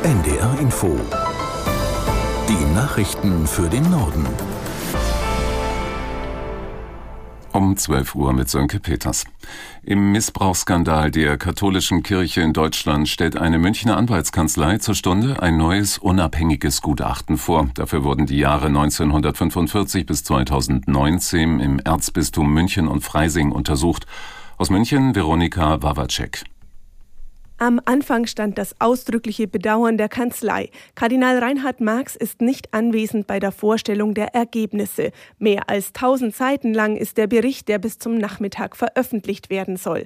NDR Info. Die Nachrichten für den Norden. Um 12 Uhr mit Sönke Peters. Im Missbrauchsskandal der katholischen Kirche in Deutschland stellt eine Münchner Anwaltskanzlei zur Stunde ein neues, unabhängiges Gutachten vor. Dafür wurden die Jahre 1945 bis 2019 im Erzbistum München und Freising untersucht. Aus München Veronika Wawacek. Am Anfang stand das ausdrückliche Bedauern der Kanzlei. Kardinal Reinhard Marx ist nicht anwesend bei der Vorstellung der Ergebnisse. Mehr als 1000 Seiten lang ist der Bericht, der bis zum Nachmittag veröffentlicht werden soll.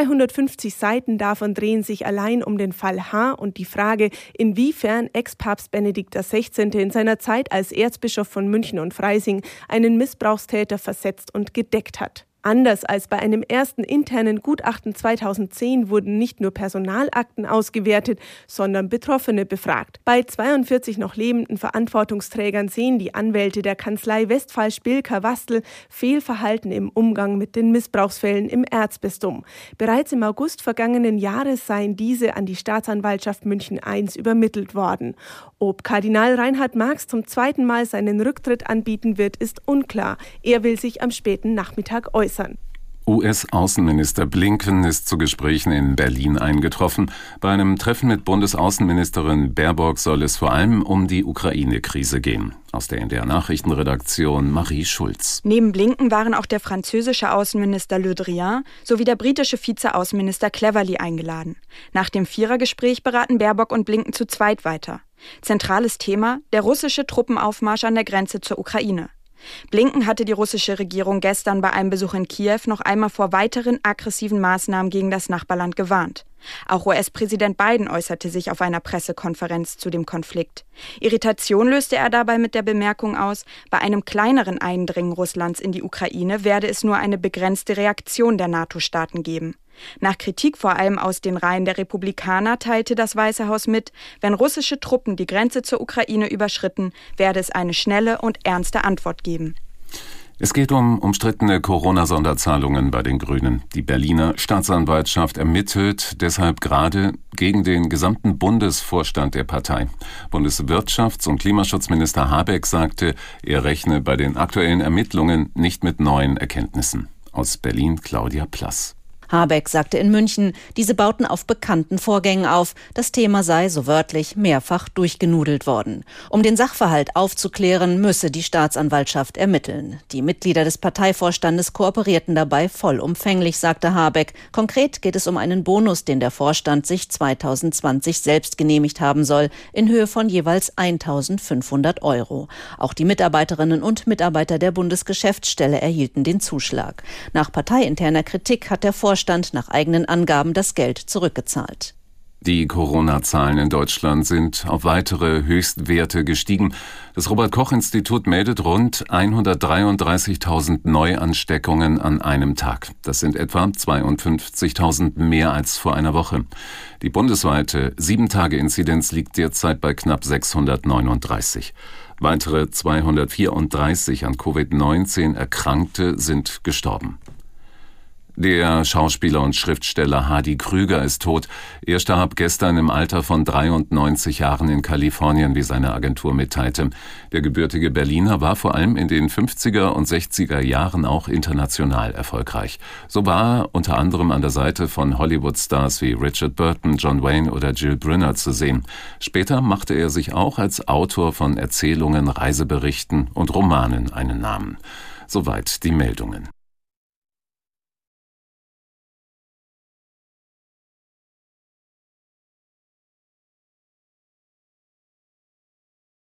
350 Seiten davon drehen sich allein um den Fall H. und die Frage, inwiefern Ex-Papst Benedikt XVI. In seiner Zeit als Erzbischof von München und Freising einen Missbrauchstäter versetzt und gedeckt hat. Anders als bei einem ersten internen Gutachten 2010 wurden nicht nur Personalakten ausgewertet, sondern Betroffene befragt. Bei 42 noch lebenden Verantwortungsträgern sehen die Anwälte der Kanzlei Westphal-Spilker-Wastel Fehlverhalten im Umgang mit den Missbrauchsfällen im Erzbistum. Bereits im August vergangenen Jahres seien diese an die Staatsanwaltschaft München I übermittelt worden. Ob Kardinal Reinhard Marx zum zweiten Mal seinen Rücktritt anbieten wird, ist unklar. Er will sich am späten Nachmittag äußern. US-Außenminister Blinken ist zu Gesprächen in Berlin eingetroffen. Bei einem Treffen mit Bundesaußenministerin Baerbock soll es vor allem um die Ukraine-Krise gehen. Aus der NDR-Nachrichtenredaktion Marie Schulz. Neben Blinken waren auch der französische Außenminister Le Drian sowie der britische Vize-Außenminister Cleverly eingeladen. Nach dem Vierergespräch beraten Baerbock und Blinken zu zweit weiter. Zentrales Thema: der russische Truppenaufmarsch an der Grenze zur Ukraine. Blinken hatte die russische Regierung gestern bei einem Besuch in Kiew noch einmal vor weiteren aggressiven Maßnahmen gegen das Nachbarland gewarnt. Auch US-Präsident Biden äußerte sich auf einer Pressekonferenz zu dem Konflikt. Irritation löste er dabei mit der Bemerkung aus, bei einem kleineren Eindringen Russlands in die Ukraine werde es nur eine begrenzte Reaktion der NATO-Staaten geben. Nach Kritik vor allem aus den Reihen der Republikaner teilte das Weiße Haus mit, wenn russische Truppen die Grenze zur Ukraine überschritten, werde es eine schnelle und ernste Antwort geben. Es geht um umstrittene Corona-Sonderzahlungen bei den Grünen. Die Berliner Staatsanwaltschaft ermittelt deshalb gerade gegen den gesamten Bundesvorstand der Partei. Bundeswirtschafts- und Klimaschutzminister Habeck sagte, er rechne bei den aktuellen Ermittlungen nicht mit neuen Erkenntnissen. Aus Berlin Claudia Plass. Habeck sagte in München, diese bauten auf bekannten Vorgängen auf. Das Thema sei, so wörtlich, mehrfach durchgenudelt worden. Um den Sachverhalt aufzuklären, müsse die Staatsanwaltschaft ermitteln. Die Mitglieder des Parteivorstandes kooperierten dabei vollumfänglich, sagte Habeck. Konkret geht es um einen Bonus, den der Vorstand sich 2020 selbst genehmigt haben soll, in Höhe von jeweils 1.500 €. Auch die Mitarbeiterinnen und Mitarbeiter der Bundesgeschäftsstelle erhielten den Zuschlag. Nach parteiinterner Kritik hat der Vorstand nach eigenen Angaben das Geld zurückgezahlt. Die Corona-Zahlen in Deutschland sind auf weitere Höchstwerte gestiegen. Das Robert-Koch-Institut meldet rund 133.000 Neuansteckungen an einem Tag. Das sind etwa 52.000 mehr als vor einer Woche. Die bundesweite 7-Tage-Inzidenz liegt derzeit bei knapp 639. Weitere 234 an Covid-19 Erkrankte sind gestorben. Der Schauspieler und Schriftsteller Hardy Krüger ist tot. Er starb gestern im Alter von 93 Jahren in Kalifornien, wie seine Agentur mitteilte. Der gebürtige Berliner war vor allem in den 50er und 60er Jahren auch international erfolgreich. So war er unter anderem an der Seite von Hollywood-Stars wie Richard Burton, John Wayne oder Jill Brynner zu sehen. Später machte er sich auch als Autor von Erzählungen, Reiseberichten und Romanen einen Namen. Soweit die Meldungen.